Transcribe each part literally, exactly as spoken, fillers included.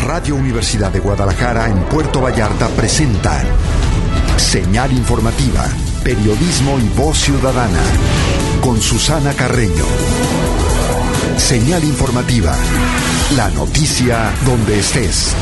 Radio Universidad de Guadalajara en Puerto Vallarta presentan Señal Informativa, periodismo y voz ciudadana, con Susana Carreño. Señal Informativa, la noticia donde estés.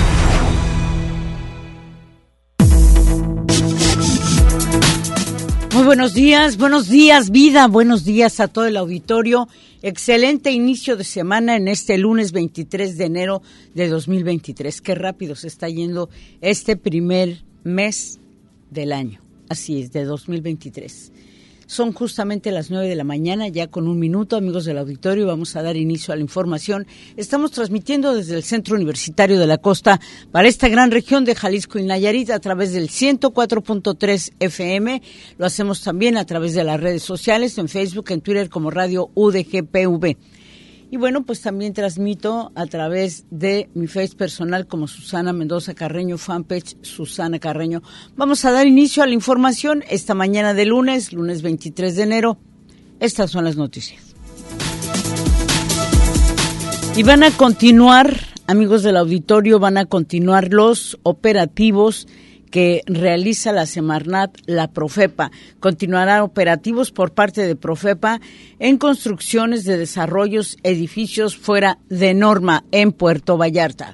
Muy buenos días, buenos días vida, buenos días a todo el auditorio. Excelente inicio de semana en este lunes veintitrés de enero de dos mil veintitrés. Qué rápido se está yendo este primer mes del año. Así es, de dos mil veintitrés. Son justamente las nueve de la mañana, ya con un minuto, amigos del auditorio, vamos a dar inicio a la información. Estamos transmitiendo desde el Centro Universitario de la Costa para esta gran región de Jalisco y Nayarit a través del ciento cuatro punto tres F M. Lo hacemos también a través de las redes sociales, en Facebook, en Twitter como Radio U D G P V. Y bueno, pues también transmito a través de mi Face personal como Susana Mendoza Carreño, fanpage Susana Carreño. Vamos a dar inicio a la información esta mañana de lunes, lunes veintitrés de enero. Estas son las noticias. Y van a continuar, amigos del auditorio, van a continuar los operativos que realiza la Semarnat, la Profepa. Continuarán operativos por parte de Profepa en construcciones de desarrollos, edificios fuera de norma en Puerto Vallarta.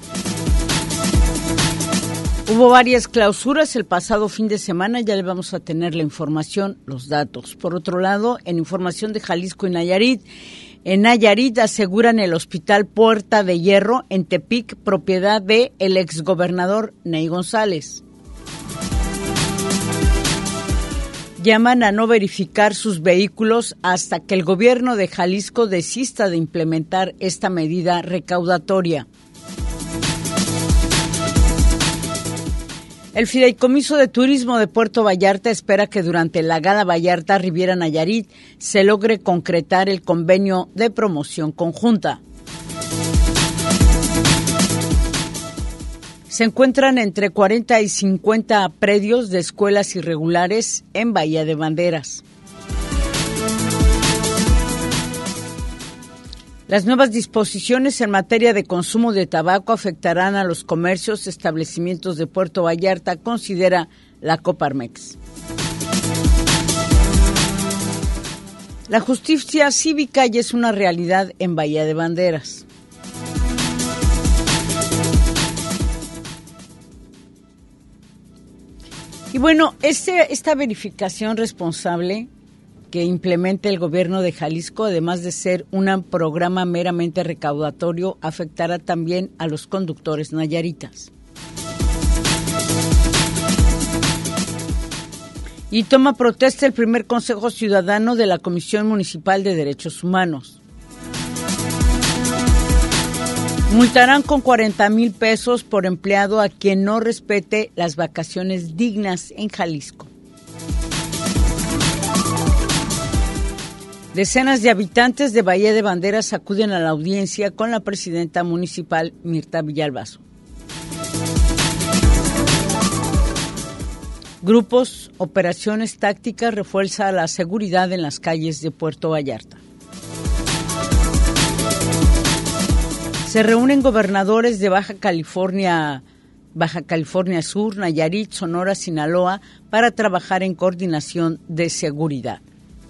Hubo varias clausuras el pasado fin de semana, ya le vamos a tener la información, los datos. Por otro lado, en información de Jalisco y Nayarit, en Nayarit aseguran el Hospital Puerta de Hierro en Tepic, propiedad de el exgobernador Ney González. Llaman a no verificar sus vehículos hasta que el gobierno de Jalisco desista de implementar esta medida recaudatoria. El Fideicomiso de Turismo de Puerto Vallarta espera que durante la Gala Vallarta Riviera Nayarit se logre concretar el convenio de promoción conjunta. Se encuentran entre cuarenta y cincuenta predios de escuelas irregulares en Bahía de Banderas. Las nuevas disposiciones en materia de consumo de tabaco afectarán a los comercios, establecimientos de Puerto Vallarta, considera la Coparmex. La justicia cívica ya es una realidad en Bahía de Banderas. Y bueno, este, esta verificación responsable que implementa el gobierno de Jalisco, además de ser un programa meramente recaudatorio, afectará también a los conductores nayaritas. Y toma protesta el primer Consejo Ciudadano de la Comisión Municipal de Derechos Humanos. Multarán con cuarenta mil pesos por empleado a quien no respete las vacaciones dignas en Jalisco. Decenas de habitantes de Bahía de Banderas acuden a la audiencia con la presidenta municipal Mirta Villalbazo. Grupos, operaciones tácticas refuerza la seguridad en las calles de Puerto Vallarta. Se reúnen gobernadores de Baja California, Baja California Sur, Nayarit, Sonora, Sinaloa para trabajar en coordinación de seguridad.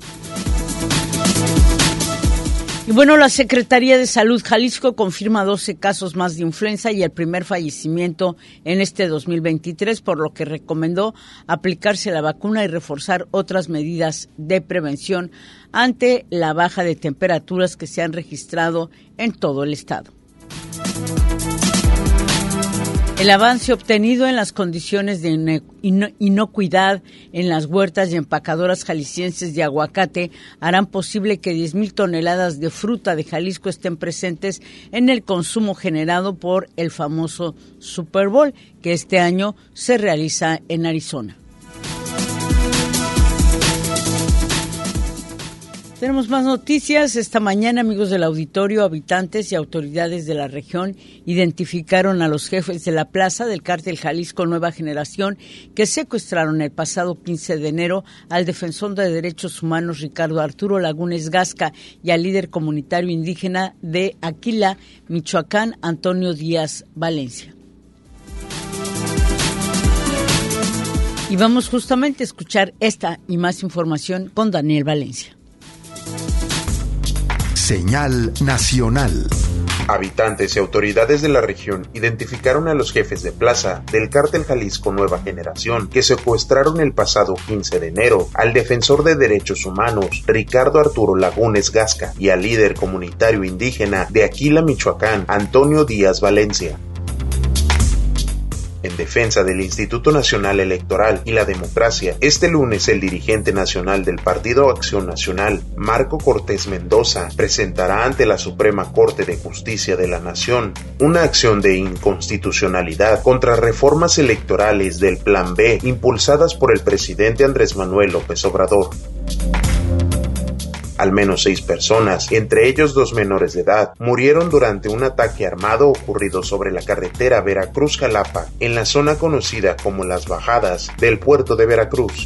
Y bueno, la Secretaría de Salud Jalisco confirma doce casos más de influenza y el primer fallecimiento en este dos mil veintitrés, por lo que recomendó aplicarse la vacuna y reforzar otras medidas de prevención ante la baja de temperaturas que se han registrado en todo el estado. El avance obtenido en las condiciones de inocuidad en las huertas y empacadoras jaliscienses de aguacate harán posible que diez mil toneladas de fruta de Jalisco estén presentes en el consumo generado por el famoso Super Bowl, que este año se realiza en Arizona. Tenemos más noticias. Esta mañana, amigos del auditorio, habitantes y autoridades de la región identificaron a los jefes de la plaza del Cártel Jalisco Nueva Generación que secuestraron el pasado quince de enero al defensor de derechos humanos Ricardo Arturo Lagunes Gasca y al líder comunitario indígena de Aquila, Michoacán, Antonio Díaz Valencia. Y vamos justamente a escuchar esta y más información con Daniel Valencia. Señal nacional. Habitantes y autoridades de la región identificaron a los jefes de plaza del Cártel Jalisco Nueva Generación que secuestraron el pasado quince de enero al defensor de derechos humanos Ricardo Arturo Lagunes Gasca y al líder comunitario indígena de Aquila, Michoacán, Antonio Díaz Valencia. En defensa del Instituto Nacional Electoral y la democracia, este lunes el dirigente nacional del Partido Acción Nacional, Marco Cortés Mendoza, presentará ante la Suprema Corte de Justicia de la Nación una acción de inconstitucionalidad contra reformas electorales del Plan B impulsadas por el presidente Andrés Manuel López Obrador. Al menos seis personas, entre ellos dos menores de edad, murieron durante un ataque armado ocurrido sobre la carretera Veracruz-Jalapa, en la zona conocida como Las Bajadas del puerto de Veracruz.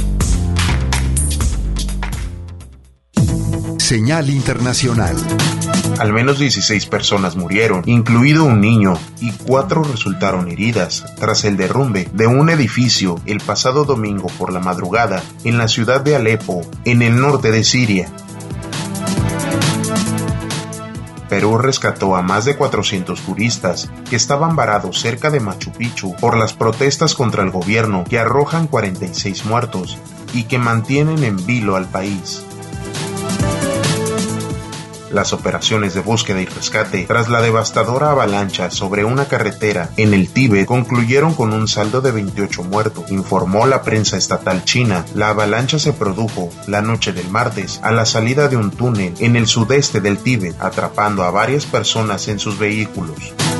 Señal internacional. Al menos dieciséis personas murieron, incluido un niño, y cuatro resultaron heridas tras el derrumbe de un edificio el pasado domingo por la madrugada en la ciudad de Alepo, en el norte de Siria. Perú rescató a más de cuatrocientos turistas que estaban varados cerca de Machu Picchu por las protestas contra el gobierno que arrojan cuarenta y seis muertos y que mantienen en vilo al país. Las operaciones de búsqueda y rescate tras la devastadora avalancha sobre una carretera en el Tíbet concluyeron con un saldo de veintiocho muertos, informó la prensa estatal china. La avalancha se produjo la noche del martes a la salida de un túnel en el sudeste del Tíbet, atrapando a varias personas en sus vehículos.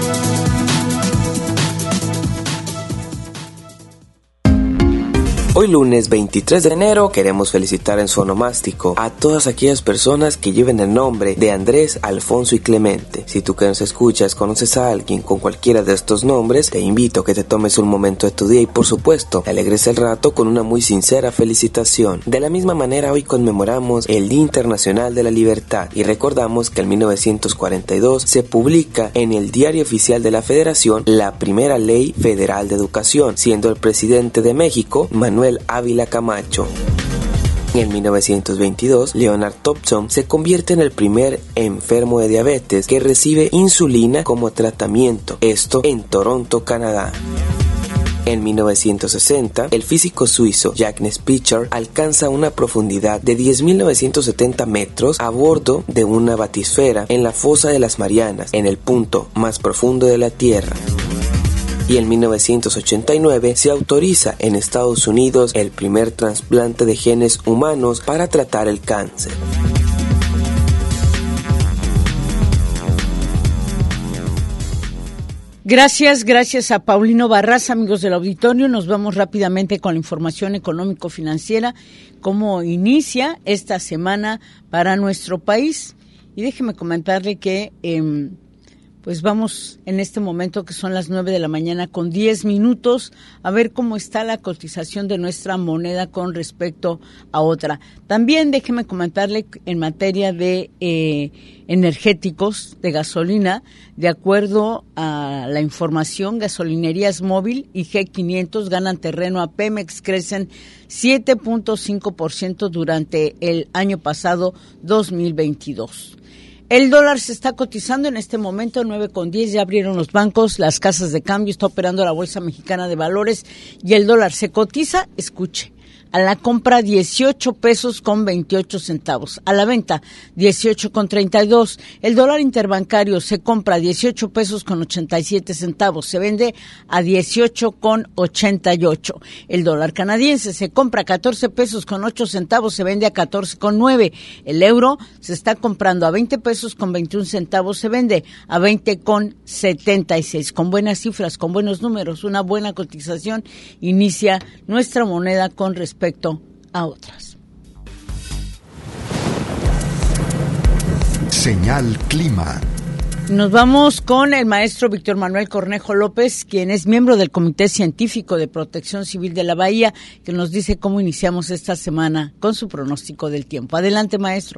Hoy lunes veintitrés de enero queremos felicitar en su onomástico a todas aquellas personas que lleven el nombre de Andrés, Alfonso y Clemente. Si tú que nos escuchas conoces a alguien con cualquiera de estos nombres, te invito a que te tomes un momento de tu día y por supuesto te alegres el rato con una muy sincera felicitación. De la misma manera hoy conmemoramos el Día Internacional de la Libertad y recordamos que en mil novecientos cuarenta y dos se publica en el Diario Oficial de la Federación la primera Ley Federal de Educación, siendo el presidente de México Manuel Ávila Camacho. En mil novecientos veintidós, Leonard Thompson se convierte en el primer enfermo de diabetes que recibe insulina como tratamiento, esto en Toronto, Canadá. En mil novecientos sesenta, el físico suizo Jacques Spitzer alcanza una profundidad de diez mil novecientos setenta metros a bordo de una batisfera en la fosa de las Marianas, en el punto más profundo de la Tierra. Y en mil novecientos ochenta y nueve se autoriza en Estados Unidos el primer trasplante de genes humanos para tratar el cáncer. Gracias, gracias a Paulino Barraza, amigos del auditorio. Nos vamos rápidamente con la información económico-financiera, cómo inicia esta semana para nuestro país. Y déjeme comentarle que eh, pues vamos en este momento que son las nueve de la mañana con diez minutos a ver cómo está la cotización de nuestra moneda con respecto a otra. También déjeme comentarle en materia de eh, energéticos, de gasolina, de acuerdo a la información, gasolinerías Móvil y G quinientos ganan terreno a Pemex, crecen siete punto cinco por ciento durante el año pasado dos mil veintidós. El dólar se está cotizando en este momento nueve con diez, ya abrieron los bancos, las casas de cambio, está operando la Bolsa Mexicana de Valores y el dólar se cotiza, escuche, a la compra dieciocho pesos con veintiocho centavos, a la venta dieciocho con treinta y dos. El dólar interbancario se compra a dieciocho pesos con ochenta y siete centavos, se vende a dieciocho con ochenta y ocho. El dólar canadiense se compra a catorce pesos con ocho centavos, se vende a catorce con nueve. El euro se está comprando a veinte pesos con veintiún centavos, se vende a veinte con setenta y seis. Con buenas cifras, con buenos números, una buena cotización inicia nuestra moneda con respecto respecto a otras. Señal Clima. Nos vamos con el maestro Víctor Manuel Cornejo López, quien es miembro del Comité Científico de Protección Civil de la Bahía, que nos dice cómo iniciamos esta semana con su pronóstico del tiempo. Adelante, maestro.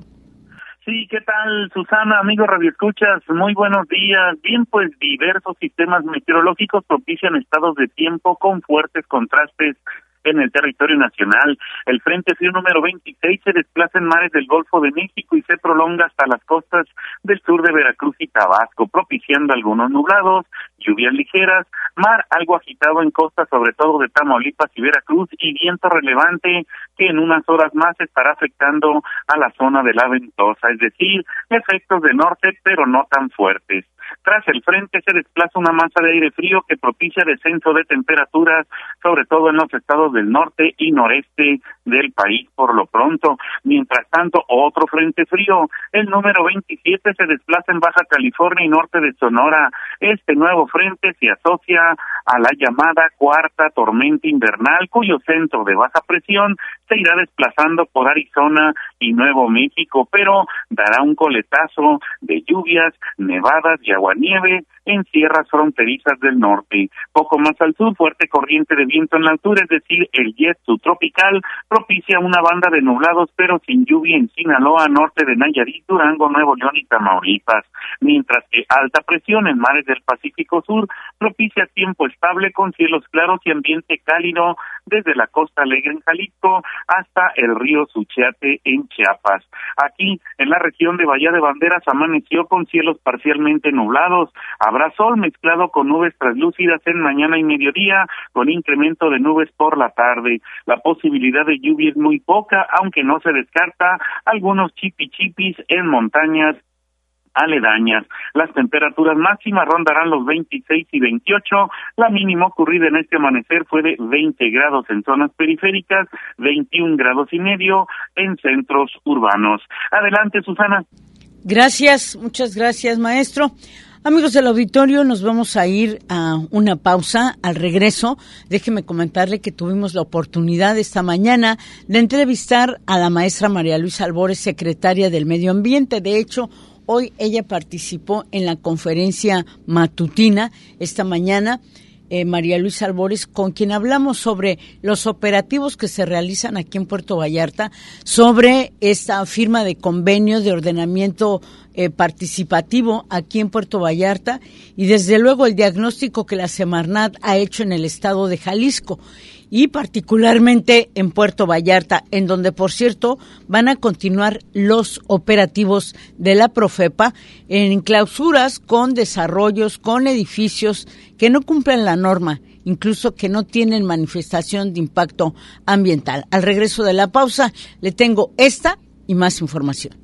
Sí, ¿qué tal, Susana? Amigos radioescuchas, muy buenos días. Bien, pues diversos sistemas meteorológicos propician estados de tiempo con fuertes contrastes en el territorio nacional. El Frente Frío número veintiséis se desplaza en mares del Golfo de México y se prolonga hasta las costas del sur de Veracruz y Tabasco, propiciando algunos nublados, lluvias ligeras, mar algo agitado en costas, sobre todo de Tamaulipas y Veracruz, y viento relevante que en unas horas más estará afectando a la zona de la Ventosa, es decir, efectos de norte, pero no tan fuertes. Tras el frente se desplaza una masa de aire frío que propicia descenso de temperaturas, sobre todo en los estados del norte y noreste del país por lo pronto. Mientras tanto, otro frente frío, el número veintisiete, se desplaza en Baja California y norte de Sonora. Este nuevo frente se asocia a la llamada cuarta tormenta invernal, cuyo centro de baja presión se irá desplazando por Arizona y Nuevo México, pero dará un coletazo de lluvias, nevadas y aguanieve en sierras fronterizas del norte. Poco más al sur, fuerte corriente de viento en la altura, es decir, el jet subtropical, propicia una banda de nublados, pero sin lluvia en Sinaloa, norte de Nayarit, Durango, Nuevo León y Tamaulipas. Mientras que alta presión en mares del Pacífico Sur propicia tiempo estable con cielos claros y ambiente cálido desde la Costa Alegre en Jalisco hasta el río Suchiate en Chiapas. Aquí, en la región de Bahía de Banderas, amaneció con cielos parcialmente nublados. Habrá sol mezclado con nubes translúcidas en mañana y mediodía, con incremento de nubes por la tarde. La posibilidad de lluvia es muy poca, aunque no se descarta algunos chipichipis en montañas aledañas. Las temperaturas máximas rondarán los veintiséis y veintiocho, la mínima ocurrida en este amanecer fue de veinte grados en zonas periféricas, veintiún grados y medio en centros urbanos. Adelante, Susana. Gracias, muchas gracias, maestro. Amigos del auditorio, nos vamos a ir a una pausa. Al regreso, déjeme comentarle que tuvimos la oportunidad esta mañana de entrevistar a la maestra María Luisa Albores, secretaria del Medio Ambiente. De hecho, hoy ella participó en la conferencia matutina esta mañana. Eh, María Luisa Albores, con quien hablamos sobre los operativos que se realizan aquí en Puerto Vallarta, sobre esta firma de convenios de ordenamiento eh, participativo aquí en Puerto Vallarta y desde luego el diagnóstico que la Semarnat ha hecho en el estado de Jalisco y particularmente en Puerto Vallarta, en donde, por cierto, van a continuar los operativos de la Profepa en clausuras con desarrollos, con edificios que no cumplen la norma, incluso que no tienen manifestación de impacto ambiental. Al regreso de la pausa, le tengo esta y más información.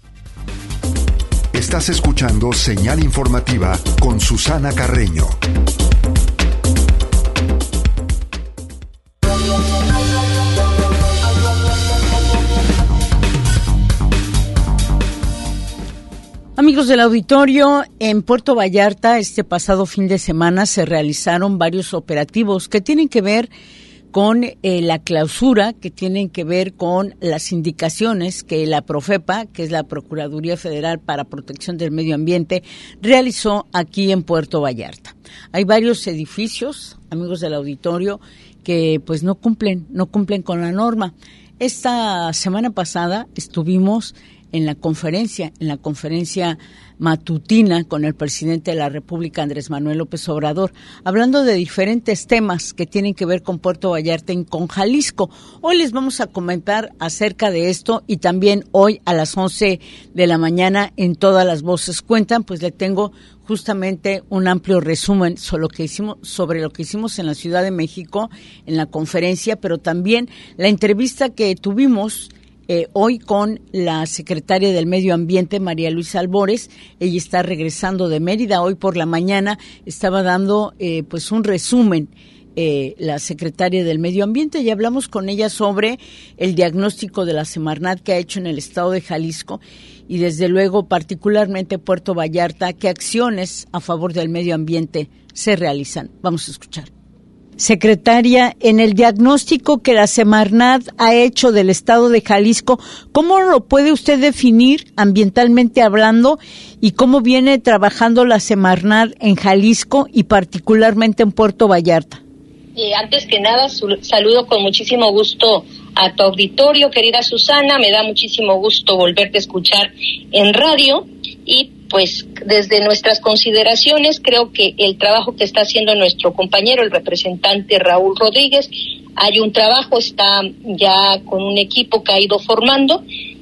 Estás escuchando Señal Informativa con Susana Carreño. Amigos del auditorio, en Puerto Vallarta este pasado fin de semana se realizaron varios operativos que tienen que ver con eh, la clausura, que tienen que ver con las indicaciones que la Profepa, que es la Procuraduría Federal para Protección del Medio Ambiente, realizó aquí en Puerto Vallarta. Hay varios edificios, amigos del auditorio, que pues no cumplen, no cumplen con la norma. Esta semana pasada estuvimos en la conferencia, en la conferencia matutina con el presidente de la República, Andrés Manuel López Obrador, hablando de diferentes temas que tienen que ver con Puerto Vallarta y con Jalisco. Hoy les vamos a comentar acerca de esto y también hoy a las once de la mañana en Todas las Voces Cuentan, pues le tengo justamente un amplio resumen sobre lo que hicimos, sobre lo que hicimos en la Ciudad de México en la conferencia, pero también la entrevista que tuvimos Eh, hoy con la secretaria del Medio Ambiente, María Luisa Albores. Ella está regresando de Mérida. Hoy por la mañana estaba dando eh, pues un resumen eh, la secretaria del Medio Ambiente y hablamos con ella sobre el diagnóstico de la Semarnat que ha hecho en el estado de Jalisco y desde luego particularmente Puerto Vallarta, qué acciones a favor del medio ambiente se realizan. Vamos a escuchar. Secretaria, en el diagnóstico que la Semarnat ha hecho del estado de Jalisco, ¿cómo lo puede usted definir ambientalmente hablando y cómo viene trabajando la Semarnat en Jalisco y particularmente en Puerto Vallarta? Eh, antes que nada, su- saludo con muchísimo gusto a tu auditorio, querida Susana. Me da muchísimo gusto volverte a escuchar en radio y pues desde nuestras consideraciones creo que el trabajo que está haciendo nuestro compañero, el representante Raúl Rodríguez, hay un trabajo, está ya con un equipo que ha ido formando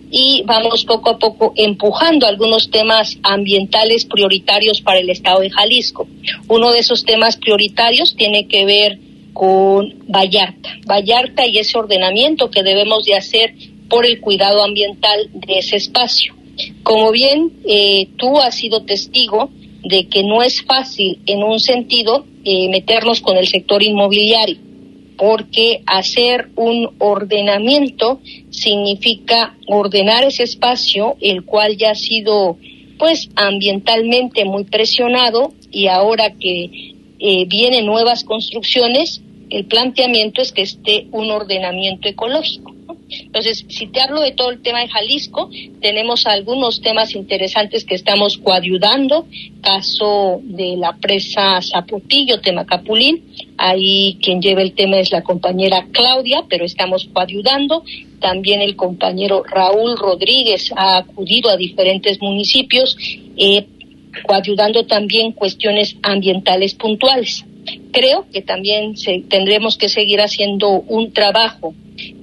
y vamos poco a poco empujando algunos temas ambientales prioritarios para el estado de Jalisco. Uno de esos temas prioritarios tiene que ver con Vallarta, Vallarta y ese ordenamiento que debemos de hacer por el cuidado ambiental de ese espacio. Como bien eh, tú has sido testigo de que no es fácil en un sentido eh, meternos con el sector inmobiliario, porque hacer un ordenamiento significa ordenar ese espacio, el cual ya ha sido pues ambientalmente muy presionado y ahora que eh, vienen nuevas construcciones, el planteamiento es que esté un ordenamiento ecológico. Entonces, si te hablo de todo el tema de Jalisco, tenemos algunos temas interesantes que estamos coadyuvando, caso de la presa Zapotillo, Temacapulín, ahí quien lleva el tema es la compañera Claudia, pero estamos coadyuvando, también el compañero Raúl Rodríguez ha acudido a diferentes municipios, eh, coadyuvando también cuestiones ambientales puntuales. Creo que también se, tendremos que seguir haciendo un trabajo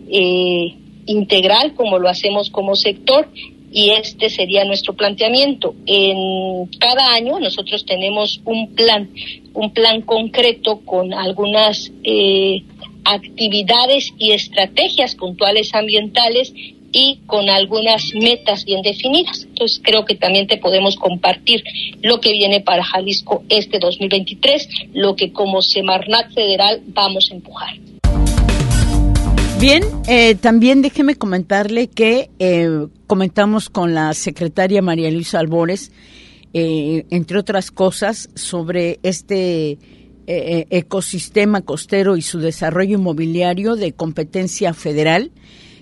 eh, integral como lo hacemos como sector y este sería nuestro planteamiento. En cada año nosotros tenemos un plan, un plan concreto con algunas eh, actividades y estrategias puntuales ambientales y con algunas metas bien definidas. Entonces creo que también te podemos compartir lo que viene para Jalisco este dos mil veintitrés, lo que como Semarnat Federal vamos a empujar. Bien, eh, también déjeme comentarle que eh, comentamos con la secretaria María Luisa Albores, eh, entre otras cosas, sobre este eh, ecosistema costero y su desarrollo inmobiliario de competencia federal,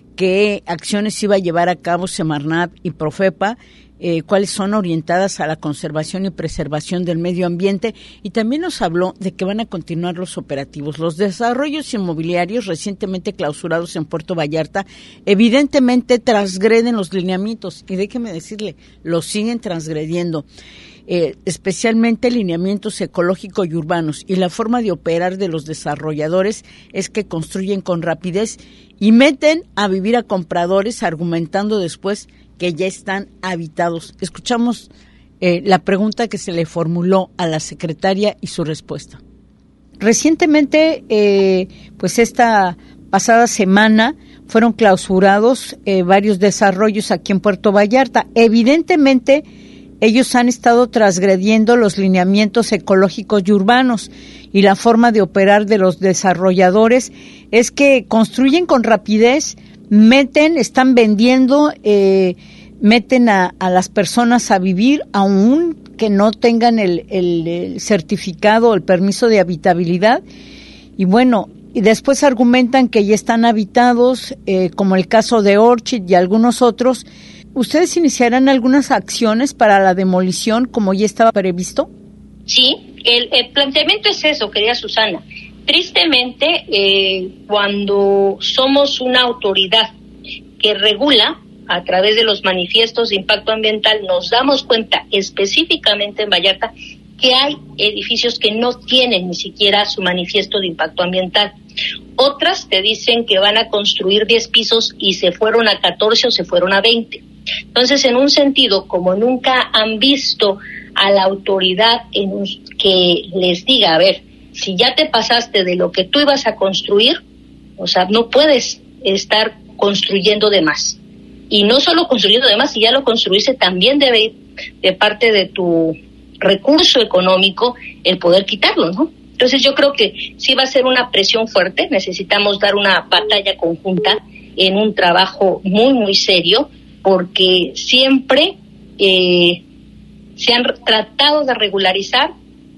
qué acciones iba a llevar a cabo Semarnat y Profepa, eh, cuáles son orientadas a la conservación y preservación del medio ambiente, y también nos habló de que van a continuar los operativos. Los desarrollos inmobiliarios recientemente clausurados en Puerto Vallarta evidentemente transgreden los lineamientos, y déjeme decirle, los siguen transgrediendo. Eh, especialmente lineamientos ecológicos y urbanos, y la forma de operar de los desarrolladores es que construyen con rapidez y meten a vivir a compradores argumentando después que ya están habitados. Escuchamos eh, la pregunta que se le formuló a la secretaria y su respuesta. Recientemente, eh, pues esta pasada semana fueron clausurados eh, varios desarrollos aquí en Puerto Vallarta. Evidentemente, ellos han estado transgrediendo los lineamientos ecológicos y urbanos, y la forma de operar de los desarrolladores es que construyen con rapidez, meten, están vendiendo, eh, meten a, a las personas a vivir, aún que no tengan el, el, el certificado o el permiso de habitabilidad, y bueno, y después argumentan que ya están habitados, eh, como el caso de Orchid y algunos otros. ¿Ustedes iniciarán algunas acciones para la demolición como ya estaba previsto? Sí, el, el planteamiento es eso, querida Susana. Tristemente, eh, cuando somos una autoridad que regula a través de los manifiestos de impacto ambiental, nos damos cuenta específicamente en Vallarta que hay edificios que no tienen ni siquiera su manifiesto de impacto ambiental. Otras te dicen que van a construir diez pisos y se fueron a catorce o se fueron a veinte. Entonces, en un sentido, como nunca han visto a la autoridad en un, que les diga, a ver, si ya te pasaste de lo que tú ibas a construir, o sea, no puedes estar construyendo de más. Y no solo construyendo de más, si ya lo construiste, también debe ir de parte de tu recurso económico el poder quitarlo, ¿no? Entonces yo creo que sí va a ser una presión fuerte, necesitamos dar una batalla conjunta en un trabajo muy, muy serio, porque siempre eh, se han tratado de regularizar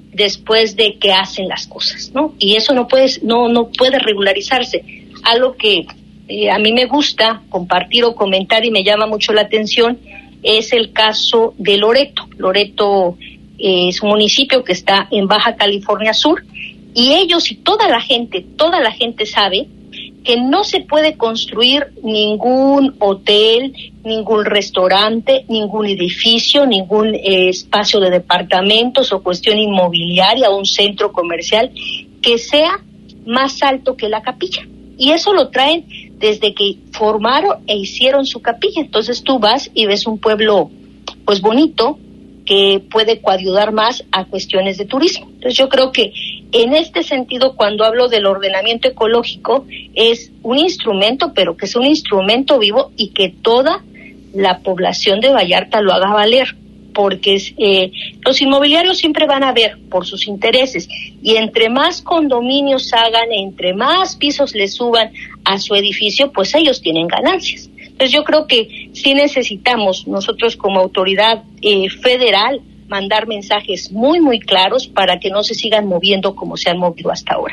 después de que hacen las cosas, ¿no? Y eso no puede, no, no puede regularizarse. Algo que eh, a mí me gusta compartir o comentar y me llama mucho la atención es el caso de Loreto. Loreto eh, es un municipio que está en Baja California Sur, y ellos y toda la gente, toda la gente sabe que no se puede construir ningún hotel, ningún restaurante, ningún edificio, ningún eh, espacio de departamentos o cuestión inmobiliaria o un centro comercial que sea más alto que la capilla. Y eso lo traen desde que formaron e hicieron su capilla. Entonces tú vas y ves un pueblo pues bonito, que puede coadyuvar más a cuestiones de turismo. Entonces yo creo que en este sentido, cuando hablo del ordenamiento ecológico, es un instrumento, pero que es un instrumento vivo y que toda la población de Vallarta lo haga valer, porque eh, los inmobiliarios siempre van a ver por sus intereses, y entre más condominios hagan, entre más pisos le suban a su edificio, pues ellos tienen ganancias. Entonces yo creo que sí necesitamos nosotros como autoridad eh, federal mandar mensajes muy, muy claros para que no se sigan moviendo como se han movido hasta ahora.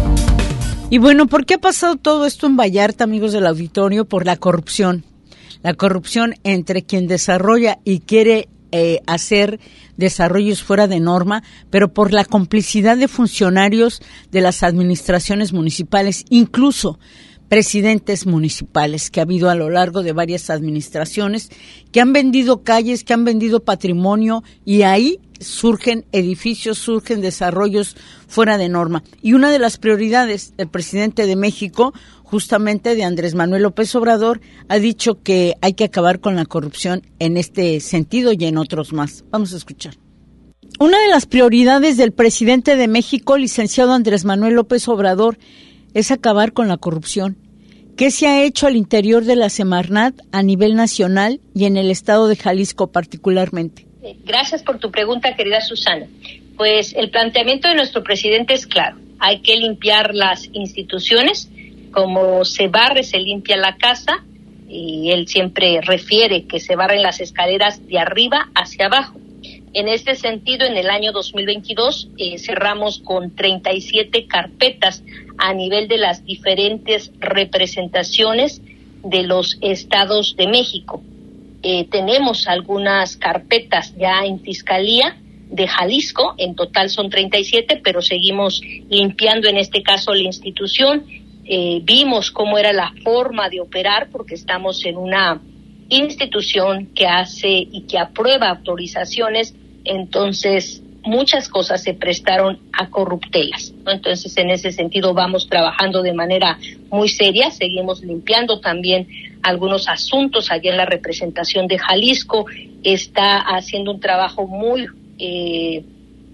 Y bueno, ¿por qué ha pasado todo esto en Vallarta, amigos del auditorio? Por la corrupción. La corrupción entre quien desarrolla y quiere eh, hacer desarrollos fuera de norma, pero por la complicidad de funcionarios de las administraciones municipales, incluso presidentes municipales que ha habido a lo largo de varias administraciones, que han vendido calles, que han vendido patrimonio, y ahí surgen edificios, surgen desarrollos fuera de norma. Y una de las prioridades del presidente de México, justamente de Andrés Manuel López Obrador, ha dicho que hay que acabar con la corrupción en este sentido y en otros más. Vamos a escuchar. Una de las prioridades del presidente de México, licenciado Andrés Manuel López Obrador, es acabar con la corrupción. ¿Qué se ha hecho al interior de la Semarnat a nivel nacional y en el estado de Jalisco particularmente? Gracias por tu pregunta, querida Susana. Pues el planteamiento de nuestro presidente es claro. Hay que limpiar las instituciones, como se barre, se limpia la casa, y él siempre refiere que se barren las escaleras de arriba hacia abajo. En este sentido, en el año dos mil veintidós eh, cerramos con treinta y siete carpetas a nivel de las diferentes representaciones de los estados de México. Eh, tenemos algunas carpetas ya en Fiscalía de Jalisco, en total son treinta y siete, pero seguimos limpiando en este caso la institución. Eh, vimos cómo era la forma de operar, porque estamos en una institución que hace y que aprueba autorizaciones, entonces muchas cosas se prestaron a corruptelas, ¿no? Entonces en ese sentido vamos trabajando de manera muy seria, seguimos limpiando también algunos asuntos allá en la representación de Jalisco, está haciendo un trabajo muy eh,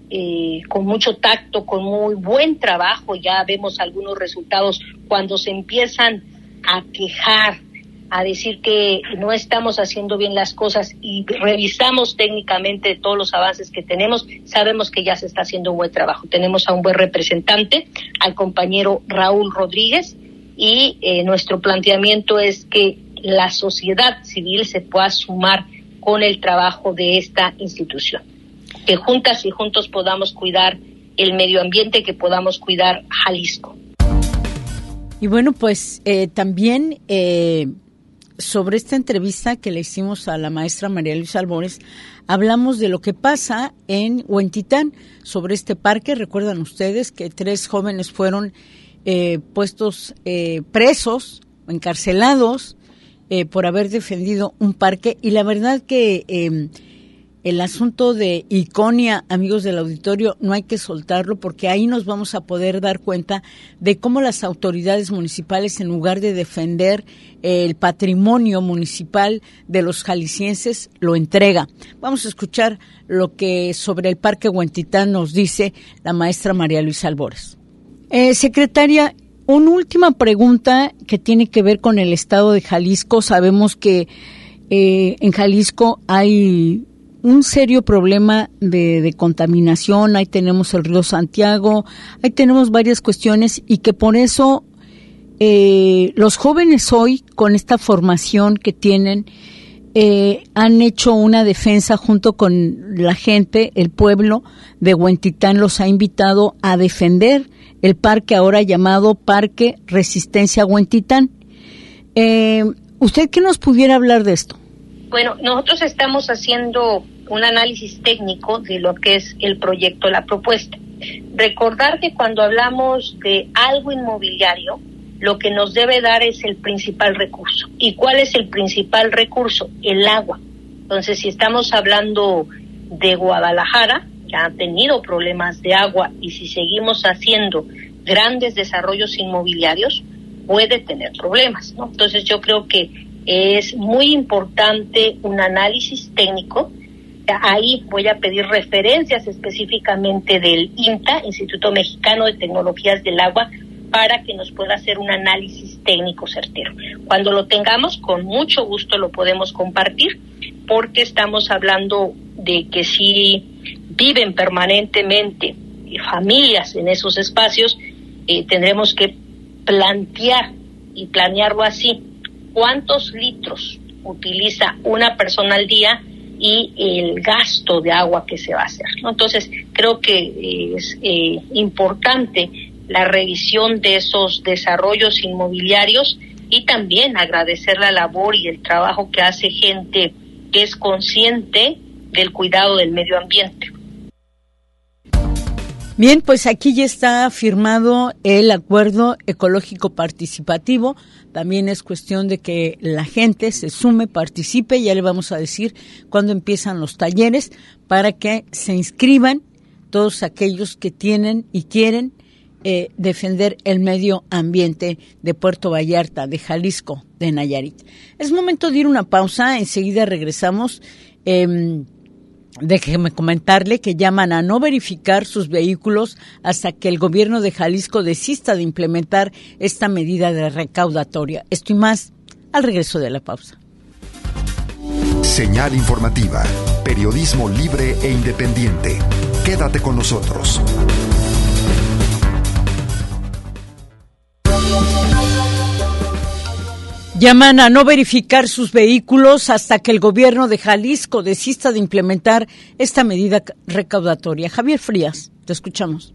eh, con mucho tacto, con muy buen trabajo, ya vemos algunos resultados cuando se empiezan a quejar, a decir que no estamos haciendo bien las cosas y revisamos técnicamente todos los avances que tenemos, sabemos que ya se está haciendo un buen trabajo. Tenemos a un buen representante, al compañero Raúl Rodríguez, y eh, nuestro planteamiento es que la sociedad civil se pueda sumar con el trabajo de esta institución. Que juntas y juntos podamos cuidar el medio ambiente, que podamos cuidar Jalisco. Y bueno, pues eh, también... Eh... sobre esta entrevista que le hicimos a la maestra María Luisa Albores, hablamos de lo que pasa en Huentitán, sobre este parque. Recuerdan ustedes que tres jóvenes fueron eh, puestos eh, presos, encarcelados, eh, por haber defendido un parque. Y la verdad que eh, el asunto de Iconia, amigos del auditorio, no hay que soltarlo, porque ahí nos vamos a poder dar cuenta de cómo las autoridades municipales, en lugar de defender el patrimonio municipal de los jaliscienses, lo entrega. Vamos a escuchar lo que sobre el Parque Huentitán nos dice la maestra María Luisa Albores. Eh, secretaria, una última pregunta que tiene que ver con el estado de Jalisco. Sabemos que eh, en Jalisco hay un serio problema de, de contaminación, ahí tenemos el río Santiago, ahí tenemos varias cuestiones, y que por eso eh, los jóvenes hoy, con esta formación que tienen, eh, han hecho una defensa junto con la gente, el pueblo de Huentitán los ha invitado a defender el parque ahora llamado Parque Resistencia Huentitán. Eh, ¿Usted qué nos pudiera hablar de esto? Bueno, nosotros estamos haciendo un análisis técnico de lo que es el proyecto, la propuesta. Recordar que cuando hablamos de algo inmobiliario, lo que nos debe dar es el principal recurso. ¿Y cuál es el principal recurso? El agua. Entonces, si estamos hablando de Guadalajara, que ha tenido problemas de agua, y si seguimos haciendo grandes desarrollos inmobiliarios, puede tener problemas, ¿no? Entonces, yo creo que es muy importante un análisis técnico. Ahí voy a pedir referencias específicamente del I N T A, Instituto Mexicano de Tecnologías del Agua, para que nos pueda hacer un análisis técnico certero. Cuando lo tengamos, con mucho gusto lo podemos compartir, porque estamos hablando de que si viven permanentemente familias en esos espacios, eh, tendremos que plantear y planearlo así: cuántos litros utiliza una persona al día y el gasto de agua que se va a hacer, ¿no? Entonces, creo que es eh, importante la revisión de esos desarrollos inmobiliarios, y también agradecer la labor y el trabajo que hace gente que es consciente del cuidado del medio ambiente. Bien, pues aquí ya está firmado el acuerdo ecológico participativo. También es cuestión de que la gente se sume, participe. Ya le vamos a decir cuándo empiezan los talleres para que se inscriban todos aquellos que tienen y quieren eh, defender el medio ambiente de Puerto Vallarta, de Jalisco, de Nayarit. Es momento de ir a una pausa. Enseguida regresamos. Eh, Déjeme comentarle que llaman a no verificar sus vehículos hasta que el gobierno de Jalisco desista de implementar esta medida de recaudatoria. Esto y más al regreso de la pausa. Señal informativa, periodismo libre e independiente. Quédate con nosotros. Llaman a no verificar sus vehículos hasta que el gobierno de Jalisco desista de implementar esta medida recaudatoria. Javier Frías, te escuchamos.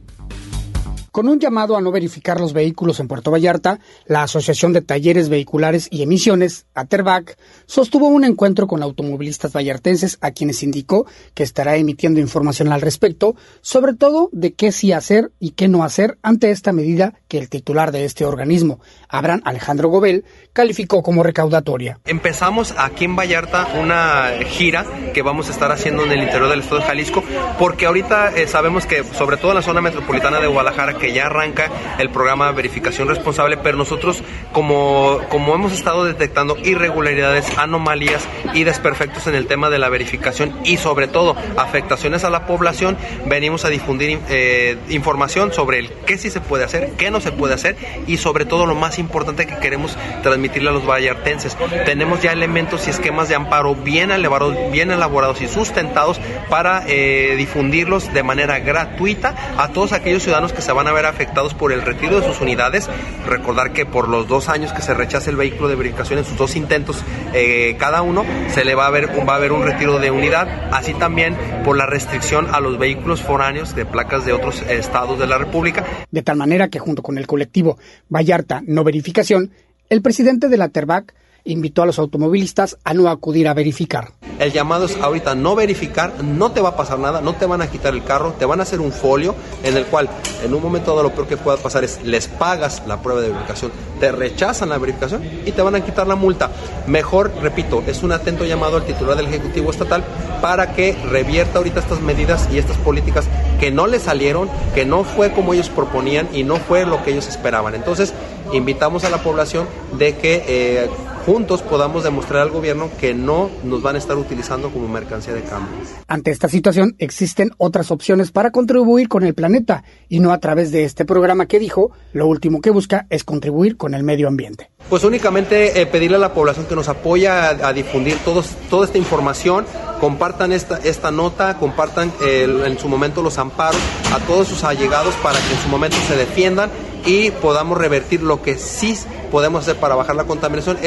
Con un llamado a no verificar los vehículos en Puerto Vallarta, la Asociación de Talleres Vehiculares y Emisiones, ATERVAC, sostuvo un encuentro con automovilistas vallartenses a quienes indicó que estará emitiendo información al respecto, sobre todo de qué sí hacer y qué no hacer ante esta medida que el titular de este organismo, Abraham Alejandro Gobel, calificó como recaudatoria. Empezamos aquí en Vallarta una gira que vamos a estar haciendo en el interior del estado de Jalisco, porque ahorita eh, sabemos que sobre todo en la zona metropolitana de Guadalajara, que ya arranca el programa de verificación responsable, pero nosotros como, como hemos estado detectando irregularidades, anomalías y desperfectos en el tema de la verificación y sobre todo afectaciones a la población, venimos a difundir eh, información sobre el qué sí se puede hacer, qué no se puede hacer, y sobre todo lo más importante que queremos transmitirle a los vallartenses. Tenemos ya elementos y esquemas de amparo bien elaborados, bien elaborados y sustentados para eh, difundirlos de manera gratuita a todos aquellos ciudadanos que se van a ver afectados por el retiro de sus unidades. Recordar que por los dos años que se rechace el vehículo de verificación en sus dos intentos eh, cada uno, se le va a ver va a haber un retiro de unidad, así también por la restricción a los vehículos foráneos de placas de otros estados de la República. De tal manera que junto con el colectivo Vallarta No Verificación, el presidente de la ATERVAC invitó a los automovilistas a no acudir a verificar. El llamado es ahorita no verificar, no te va a pasar nada, no te van a quitar el carro, te van a hacer un folio en el cual en un momento dado lo peor que pueda pasar es les pagas la prueba de verificación, te rechazan la verificación y te van a quitar la multa. Mejor, repito, es un atento llamado al titular del Ejecutivo Estatal para que revierta ahorita estas medidas y estas políticas que no le salieron, que no fue como ellos proponían y no fue lo que ellos esperaban. Entonces, invitamos a la población de que eh, juntos podamos demostrar al gobierno que no nos van a estar utilizando como mercancía de cambio. Ante esta situación existen otras opciones para contribuir con el planeta y no a través de este programa que dijo, lo último que busca es contribuir con el medio ambiente. Pues únicamente eh, pedirle a la población que nos apoya a, a difundir todos, toda esta información, compartan esta, esta nota, compartan eh, en su momento los amparos a todos sus allegados para que en su momento se defiendan y podamos revertir. Lo que sí podemos hacer para bajar la contaminación es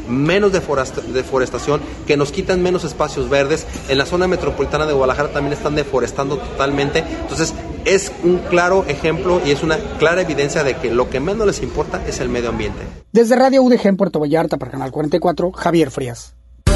menos deforestación, que nos quitan menos espacios verdes. En la zona metropolitana de Guadalajara también están deforestando totalmente. Entonces es un claro ejemplo y es una clara evidencia de que lo que menos les importa es el medio ambiente. Desde Radio U D G en Puerto Vallarta para Canal cuarenta y cuatro, Javier Frías.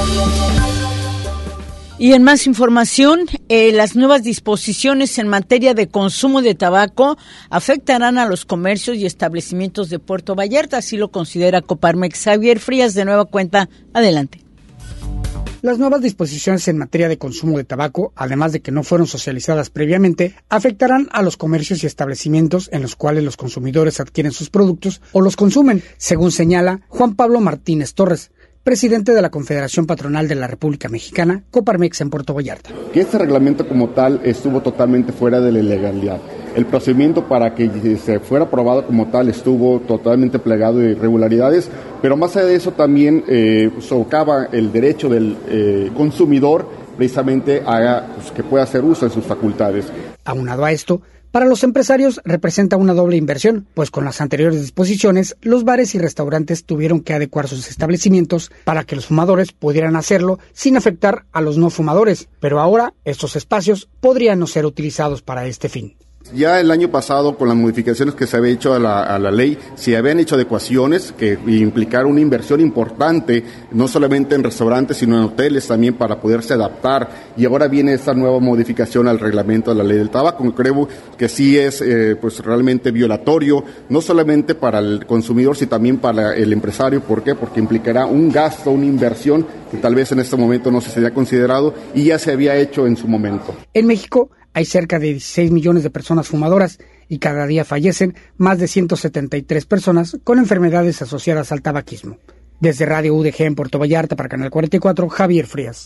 Y en más información, eh, las nuevas disposiciones en materia de consumo de tabaco afectarán a los comercios y establecimientos de Puerto Vallarta, así lo considera Coparmex. Javier Frías, de nueva cuenta, adelante. Las nuevas disposiciones en materia de consumo de tabaco, además de que no fueron socializadas previamente, afectarán a los comercios y establecimientos en los cuales los consumidores adquieren sus productos o los consumen, según señala Juan Pablo Martínez Torres, presidente de la Confederación Patronal de la República Mexicana, Coparmex en Puerto Vallarta. Que este reglamento como tal estuvo totalmente fuera de la legalidad. El procedimiento para que se fuera aprobado como tal estuvo totalmente plagado de irregularidades, pero más allá de eso también eh, socava el derecho del eh, consumidor precisamente a pues, que pueda hacer uso de sus facultades. Aunado a esto, para los empresarios representa una doble inversión, pues con las anteriores disposiciones, los bares y restaurantes tuvieron que adecuar sus establecimientos para que los fumadores pudieran hacerlo sin afectar a los no fumadores, pero ahora estos espacios podrían no ser utilizados para este fin. Ya el año pasado, con las modificaciones que se había hecho a la, a la ley, se habían hecho adecuaciones que implicaron una inversión importante, no solamente en restaurantes, sino en hoteles también para poderse adaptar. Y ahora viene esta nueva modificación al reglamento de la ley del tabaco, que creo que sí es eh, pues realmente violatorio, no solamente para el consumidor, sino también para el empresario. ¿Por qué? Porque implicará un gasto, una inversión que tal vez en este momento no se había considerado y ya se había hecho en su momento. En México hay cerca de dieciséis millones de personas fumadoras y cada día fallecen más de ciento setenta y tres personas con enfermedades asociadas al tabaquismo. Desde Radio U D G en Puerto Vallarta para Canal cuarenta y cuatro, Javier Frías.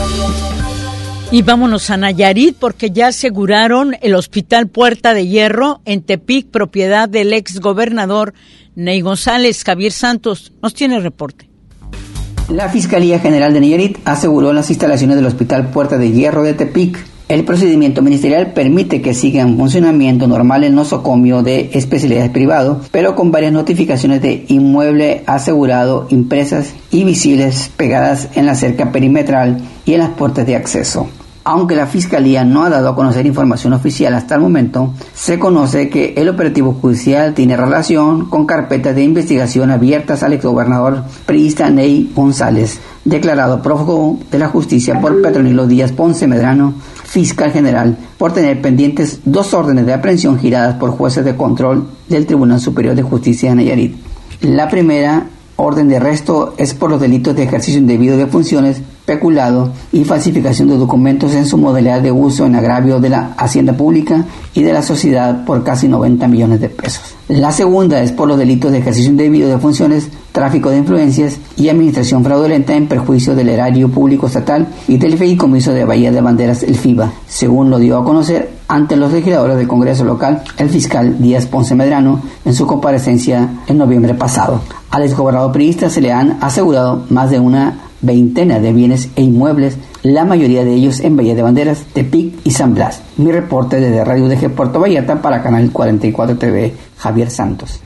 Y vámonos a Nayarit porque ya aseguraron el Hospital Puerta de Hierro en Tepic, propiedad del ex gobernador Ney González. Javier Santos nos tiene reporte. La Fiscalía General de Nayarit aseguró las instalaciones del Hospital Puerta de Hierro de Tepic. El procedimiento ministerial permite que siga en funcionamiento normal el nosocomio de especialidades privado, pero con varias notificaciones de inmueble asegurado impresas y visibles pegadas en la cerca perimetral y en las puertas de acceso. Aunque la Fiscalía no ha dado a conocer información oficial hasta el momento, se conoce que el operativo judicial tiene relación con carpetas de investigación abiertas al exgobernador priista Ney González, declarado prófugo de la justicia por Petronilo Díaz Ponce Medrano, fiscal general, por tener pendientes dos órdenes de aprehensión giradas por jueces de control del Tribunal Superior de Justicia de Nayarit. La primera orden de arresto es por los delitos de ejercicio indebido de funciones, peculado y falsificación de documentos en su modalidad de uso en agravio de la hacienda pública y de la sociedad por casi noventa millones de pesos. La segunda es por los delitos de ejercicio indebido de funciones, tráfico de influencias y administración fraudulenta en perjuicio del erario público estatal y del fideicomiso de Bahía de Banderas, el FIBA, según lo dio a conocer ante los legisladores del Congreso local el fiscal Díaz Ponce Medrano en su comparecencia en noviembre pasado. Al exgobernador priista se le han asegurado más de una veintena de bienes e inmuebles, la mayoría de ellos en Bahía de Banderas, Tepic y San Blas. Mi reporte desde Radio U D G Puerto Vallarta para Canal cuarenta y cuatro T V, Javier Santos.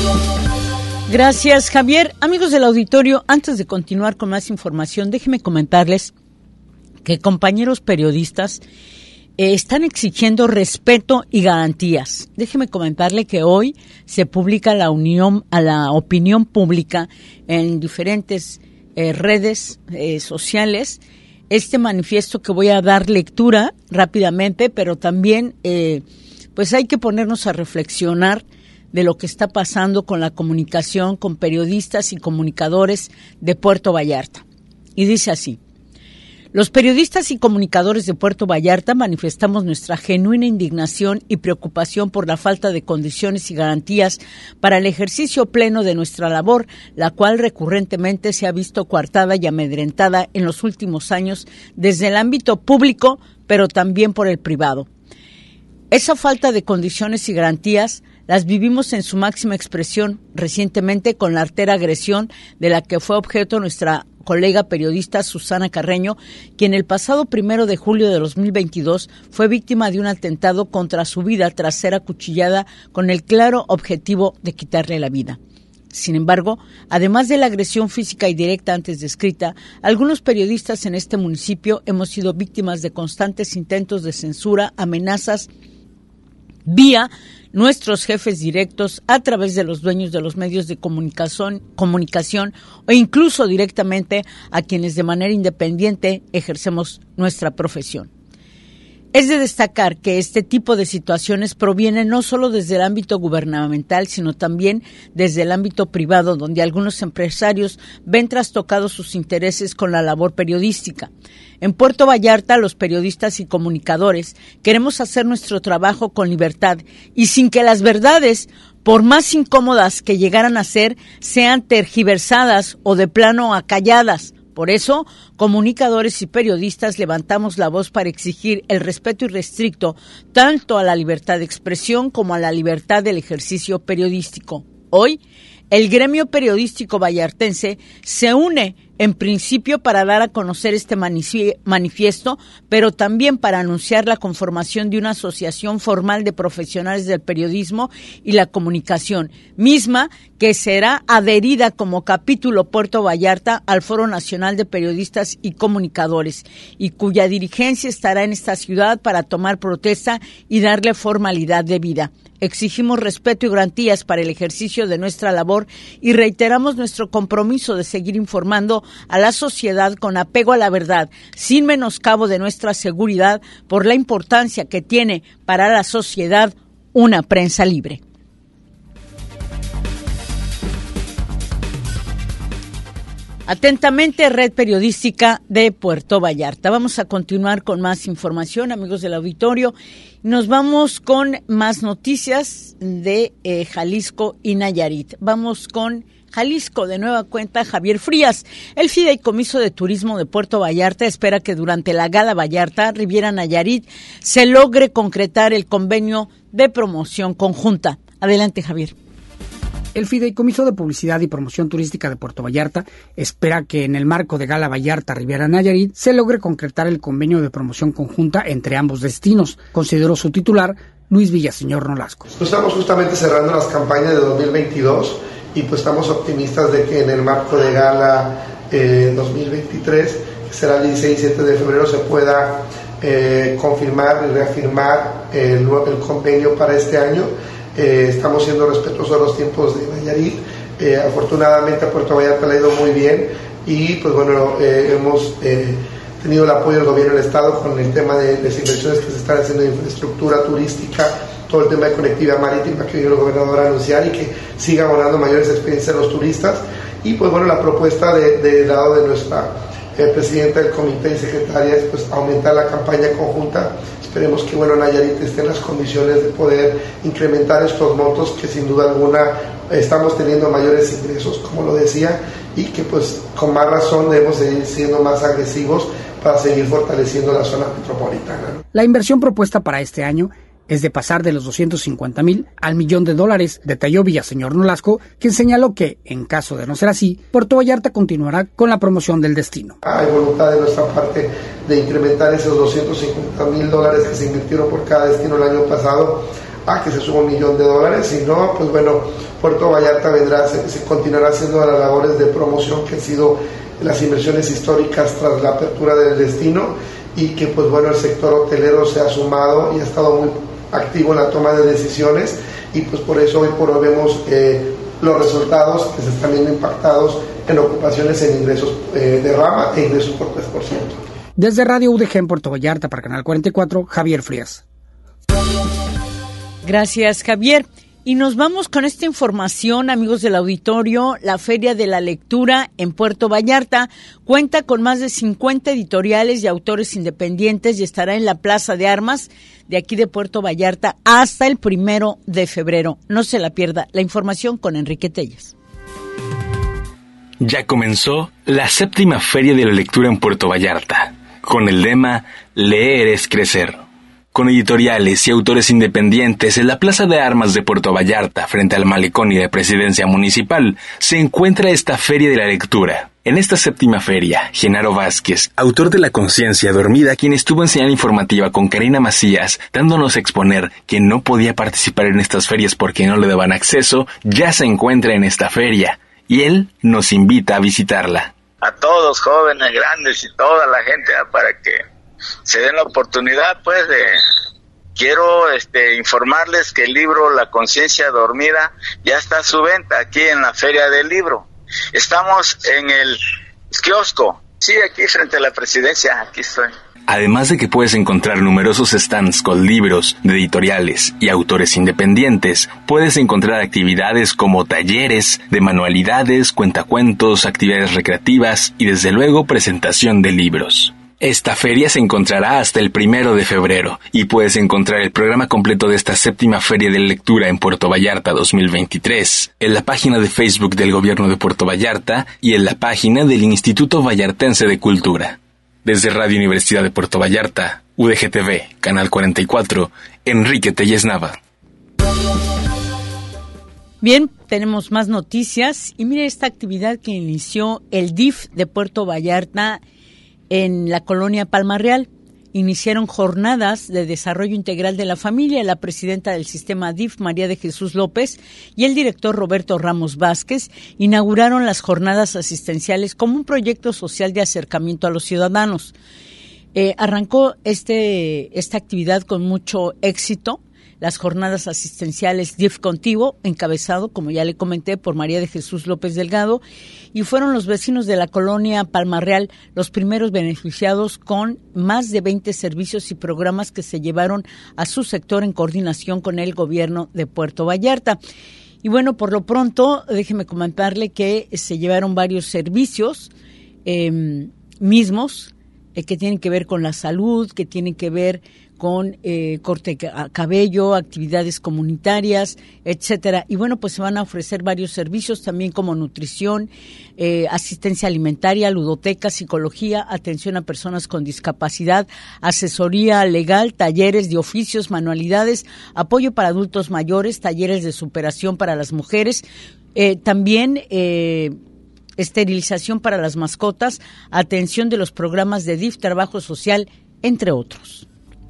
Gracias, Javier. Amigos del auditorio, antes de continuar con más información, déjenme comentarles que compañeros periodistas eh, están exigiendo respeto y garantías. Déjenme comentarle que hoy se publica la unión a la opinión pública en diferentes eh, redes eh, sociales este manifiesto que voy a dar lectura rápidamente, pero también eh, pues hay que ponernos a reflexionar de lo que está pasando con la comunicación, con periodistas y comunicadores de Puerto Vallarta. Y dice así: los periodistas y comunicadores de Puerto Vallarta manifestamos nuestra genuina indignación y preocupación por la falta de condiciones y garantías para el ejercicio pleno de nuestra labor, la cual recurrentemente se ha visto coartada y amedrentada en los últimos años desde el ámbito público, pero también por el privado. Esa falta de condiciones y garantías las vivimos en su máxima expresión recientemente con la artera agresión de la que fue objeto nuestra colega periodista Susana Carreño, quien el pasado primero de julio de dos mil veintidós fue víctima de un atentado contra su vida tras ser acuchillada con el claro objetivo de quitarle la vida. Sin embargo, además de la agresión física y directa antes descrita, algunos periodistas en este municipio hemos sido víctimas de constantes intentos de censura, amenazas vía nuestros jefes directos a través de los dueños de los medios de comunicación, comunicación o incluso directamente a quienes de manera independiente ejercemos nuestra profesión. Es de destacar que este tipo de situaciones provienen no solo desde el ámbito gubernamental, sino también desde el ámbito privado, donde algunos empresarios ven trastocados sus intereses con la labor periodística. En Puerto Vallarta, los periodistas y comunicadores queremos hacer nuestro trabajo con libertad y sin que las verdades, por más incómodas que llegaran a ser, sean tergiversadas o de plano acalladas. Por eso, comunicadores y periodistas levantamos la voz para exigir el respeto irrestricto tanto a la libertad de expresión como a la libertad del ejercicio periodístico. Hoy, el gremio periodístico vallartense se une en principio para dar a conocer este manifiesto, pero también para anunciar la conformación de una asociación formal de profesionales del periodismo y la comunicación, misma que será adherida como capítulo Puerto Vallarta al Foro Nacional de Periodistas y Comunicadores, y cuya dirigencia estará en esta ciudad para tomar protesta y darle formalidad debida. Exigimos respeto y garantías para el ejercicio de nuestra labor y reiteramos nuestro compromiso de seguir informando a la sociedad con apego a la verdad, sin menoscabo de nuestra seguridad por la importancia que tiene para la sociedad una prensa libre. Atentamente, Red Periodística de Puerto Vallarta. Vamos a continuar con más información, amigos del auditorio. Nos vamos con más noticias de eh, Jalisco y Nayarit. Vamos con Jalisco, de nueva cuenta, Javier Frías. El Fideicomiso de Turismo de Puerto Vallarta espera que durante la Gala Vallarta Riviera Nayarit se logre concretar el convenio de promoción conjunta. Adelante, Javier. El Fideicomiso de Publicidad y Promoción Turística de Puerto Vallarta espera que en el marco de Gala Vallarta Riviera Nayarit se logre concretar el convenio de promoción conjunta entre ambos destinos, consideró su titular, Luis Villaseñor Nolasco. Estamos justamente cerrando las campañas de dos mil veintidós y pues estamos optimistas de que en el marco de Gala eh, dos mil veintitrés, que será el dieciséis y diecisiete de febrero, se pueda eh, confirmar y reafirmar el, el convenio para este año. Eh, estamos siendo respetuosos de los tiempos de Nayarit. Eh, afortunadamente a Puerto Vallarta le ha ido muy bien y pues bueno, eh, hemos eh, tenido el apoyo del gobierno del estado con el tema de las inversiones que se están haciendo en infraestructura turística, todo el tema de conectividad marítima que viene el gobernador a anunciar y que siga abonando mayores experiencias a los turistas. Y pues bueno, la propuesta del de, de lado de nuestra eh, presidenta del comité y secretaria es pues aumentar la campaña conjunta. Esperemos que bueno, Nayarit esté en las condiciones de poder incrementar estos montos que sin duda alguna estamos teniendo mayores ingresos, como lo decía, y que pues con más razón debemos seguir siendo más agresivos para seguir fortaleciendo la zona metropolitana, ¿no? La inversión propuesta para este año es de pasar de los doscientos cincuenta mil al millón de dólares, detalló Villaseñor Nolasco, quien señaló que, en caso de no ser así, Puerto Vallarta continuará con la promoción del destino. Hay voluntad de nuestra parte de incrementar esos doscientos cincuenta mil dólares que se invirtieron por cada destino el año pasado a que se suba un millón de dólares. Si no, pues bueno, Puerto Vallarta vendrá, se, se continuará haciendo las labores de promoción que han sido las inversiones históricas tras la apertura del destino y que pues bueno, el sector hotelero se ha sumado y ha estado muy activo en la toma de decisiones y pues por eso hoy por hoy vemos eh, los resultados que se están viendo impactados en ocupaciones, en ingresos eh, de rama e ingresos por tres por ciento. Desde Radio U D G en Puerto Vallarta para Canal cuarenta y cuatro, Javier Frías. Gracias, Javier. Y nos vamos con esta información, amigos del auditorio. La Feria de la Lectura en Puerto Vallarta cuenta con más de cincuenta editoriales y autores independientes y estará en la Plaza de Armas de aquí de Puerto Vallarta hasta el primero de febrero. No se la pierda. La información con Enrique Telles. Ya comenzó la séptima Feria de la Lectura en Puerto Vallarta, con el lema Leer es crecer. Con editoriales y autores independientes en la Plaza de Armas de Puerto Vallarta, frente al malecón y de Presidencia Municipal, se encuentra esta Feria de la Lectura. En esta séptima feria, Genaro Vázquez, autor de La Conciencia Dormida, quien estuvo en señal informativa con Karina Macías, dándonos a exponer que no podía participar en estas ferias porque no le daban acceso, ya se encuentra en esta feria, y él nos invita a visitarla. A todos, jóvenes, grandes y toda la gente, ¿eh? Para que se den la oportunidad, pues, de... Quiero este, informarles que el libro La Conciencia Dormida ya está a su venta aquí en la Feria del Libro. Estamos en el kiosco, sí, aquí frente a la presidencia, aquí estoy. Además de que puedes encontrar numerosos stands con libros de editoriales y autores independientes, puedes encontrar actividades como talleres de manualidades, cuentacuentos, actividades recreativas y desde luego presentación de libros. Esta feria se encontrará hasta el primero de febrero y puedes encontrar el programa completo de esta séptima Feria de Lectura en Puerto Vallarta dos mil veintitrés en la página de Facebook del Gobierno de Puerto Vallarta y en la página del Instituto Vallartense de Cultura. Desde Radio Universidad de Puerto Vallarta, U D G T V, Canal cuarenta y cuatro, Enrique Telles Nava. Bien, tenemos más noticias y mire esta actividad que inició el D I F de Puerto Vallarta en la colonia Palma Real. Iniciaron jornadas de desarrollo integral de la familia. La presidenta del sistema D I F, María de Jesús López, y el director Roberto Ramos Vázquez inauguraron las jornadas asistenciales como un proyecto social de acercamiento a los ciudadanos. Eh, arrancó este esta actividad con mucho éxito. Las jornadas asistenciales D I F Contigo, encabezado, como ya le comenté, por María de Jesús López Delgado, y fueron los vecinos de la colonia Palma Real los primeros beneficiados con más de veinte servicios y programas que se llevaron a su sector en coordinación con el gobierno de Puerto Vallarta. Y bueno, por lo pronto, déjeme comentarle que se llevaron varios servicios eh, mismos eh, que tienen que ver con la salud, que tienen que ver con eh, corte de cabello, actividades comunitarias, etcétera. Y bueno, pues se van a ofrecer varios servicios también como nutrición, eh, asistencia alimentaria, ludoteca, psicología, atención a personas con discapacidad, asesoría legal, talleres de oficios, manualidades, apoyo para adultos mayores, talleres de superación para las mujeres, eh, también eh, esterilización para las mascotas, atención de los programas de D I F, trabajo social, entre otros.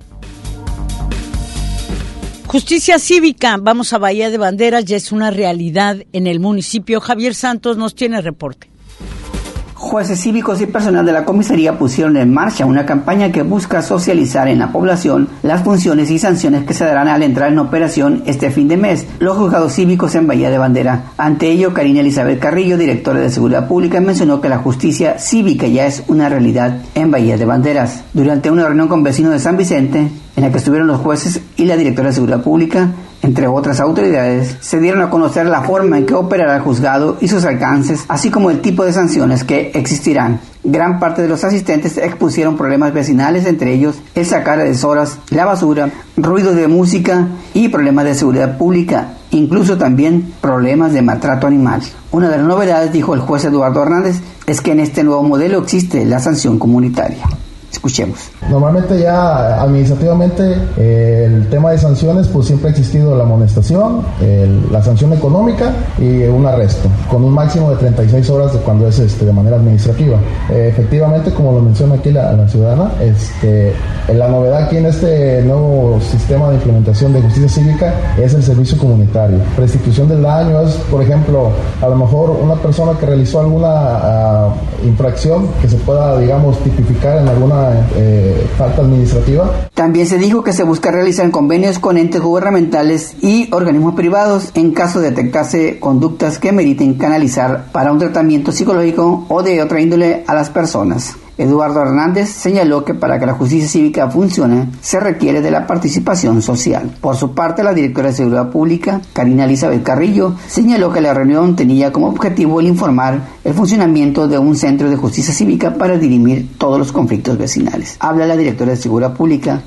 Justicia cívica, vamos a Bahía de Banderas, ya es una realidad en el municipio. Javier Santos nos tiene reporte. Jueces cívicos y personal de la comisaría pusieron en marcha una campaña que busca socializar en la población las funciones y sanciones que se darán al entrar en operación este fin de mes los juzgados cívicos en Bahía de Bandera. Ante ello, Karina Elizabeth Carrillo, directora de Seguridad Pública, mencionó que la justicia cívica ya es una realidad en Bahía de Banderas. Durante una reunión con vecinos de San Vicente, en la que estuvieron los jueces y la directora de Seguridad Pública, entre otras autoridades, se dieron a conocer la forma en que operará el juzgado y sus alcances, así como el tipo de sanciones que existirán. Gran parte de los asistentes expusieron problemas vecinales, entre ellos el sacar a deshoras, la basura, ruidos de música y problemas de seguridad pública, incluso también problemas de maltrato animal. Una de las novedades, dijo el juez Eduardo Hernández, es que en este nuevo modelo existe la sanción comunitaria. Escuchemos. Normalmente ya administrativamente eh, el tema de sanciones pues siempre ha existido la amonestación, el, la sanción económica y un arresto con un máximo de treinta y seis horas de cuando es este, de manera administrativa. Eh, efectivamente, como lo menciona aquí la, la ciudadana, este, la novedad aquí en este nuevo sistema de implementación de justicia cívica es el servicio comunitario. Restitución del daño es, por ejemplo, a lo mejor una persona que realizó alguna uh, infracción que se pueda, digamos, tipificar en alguna Eh, falta administrativa. También se dijo que se busca realizar convenios con entes gubernamentales y organismos privados en caso de detectarse conductas que meriten canalizar para un tratamiento psicológico o de otra índole a las personas. Eduardo Hernández señaló que para que la justicia cívica funcione se requiere de la participación social. Por su parte, la directora de Seguridad Pública, Karina Elizabeth Carrillo, señaló que la reunión tenía como objetivo el informar el funcionamiento de un centro de justicia cívica para dirimir todos los conflictos vecinales. Habla la directora de Seguridad Pública,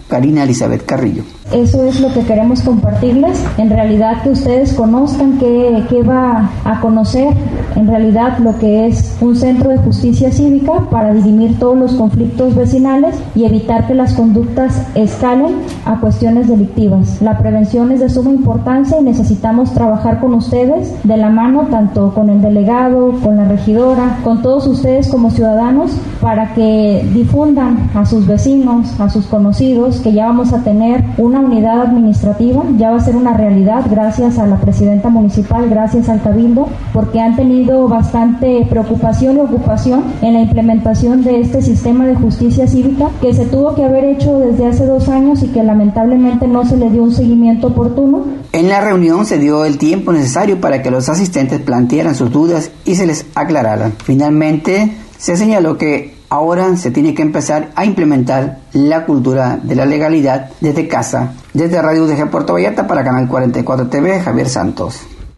Karina Elizabeth Carrillo. Eso es lo que queremos compartirles, en realidad que ustedes conozcan qué, qué va a conocer, en realidad lo que es un centro de justicia cívica para dirimir todos los conflictos vecinales y evitar que las conductas escalen a cuestiones delictivas. La prevención es de suma importancia y necesitamos trabajar con ustedes de la mano, tanto con el delegado, con la regidora, con todos ustedes como ciudadanos, para que difundan a sus vecinos, a sus conocidos, que ya vamos a tener una unidad administrativa, ya va a ser una realidad gracias a la presidenta municipal, gracias al Cabildo, porque han tenido bastante preocupación y ocupación en la implementación de este sistema de justicia cívica que se tuvo que haber hecho desde hace dos años y que lamentablemente no se le dio un seguimiento oportuno. En la reunión se dio el tiempo necesario para que los asistentes plantearan sus dudas y se les aclararan. Finalmente, se señaló que ahora se tiene que empezar a implementar la cultura de la legalidad desde casa. Desde Radio U D G Puerto Vallarta para Canal cuarenta y cuatro T V, Javier Santos.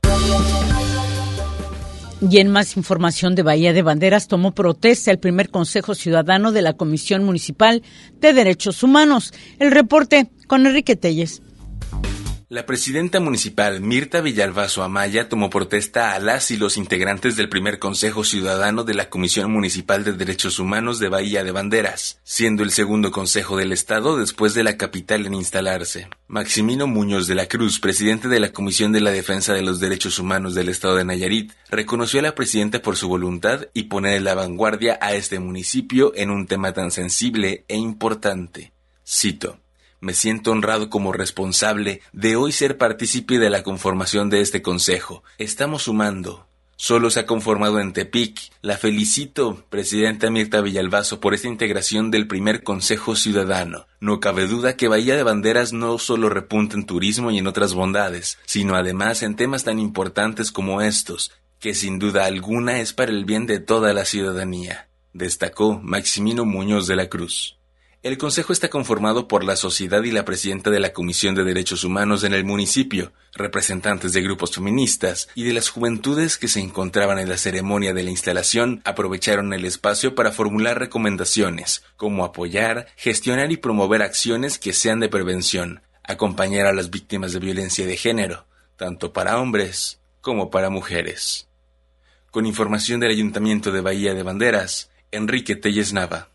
Y en más información de Bahía de Banderas, tomó protesta el primer Consejo Ciudadano de la Comisión Municipal de Derechos Humanos. El reporte con Enrique Telles. La presidenta municipal Mirta Villalbazo Amaya tomó protesta a las y los integrantes del primer Consejo Ciudadano de la Comisión Municipal de Derechos Humanos de Bahía de Banderas, siendo el segundo consejo del estado después de la capital en instalarse. Maximino Muñoz de la Cruz, presidente de la Comisión de la Defensa de los Derechos Humanos del estado de Nayarit, reconoció a la presidenta por su voluntad y poner en la vanguardia a este municipio en un tema tan sensible e importante. Cito: me siento honrado como responsable de hoy ser partícipe de la conformación de este consejo. Estamos sumando. Solo se ha conformado en Tepic. La felicito, presidenta Mirta Villalbazo, por esta integración del primer Consejo Ciudadano. No cabe duda que Bahía de Banderas no solo repunta en turismo y en otras bondades, sino además en temas tan importantes como estos, que sin duda alguna es para el bien de toda la ciudadanía, destacó Maximino Muñoz de la Cruz. El Consejo está conformado por la sociedad y la presidenta de la Comisión de Derechos Humanos en el municipio, representantes de grupos feministas y de las juventudes que se encontraban en la ceremonia de la instalación aprovecharon el espacio para formular recomendaciones, como apoyar, gestionar y promover acciones que sean de prevención, acompañar a las víctimas de violencia de género, tanto para hombres como para mujeres. Con información del Ayuntamiento de Bahía de Banderas, Enrique Telles Nava.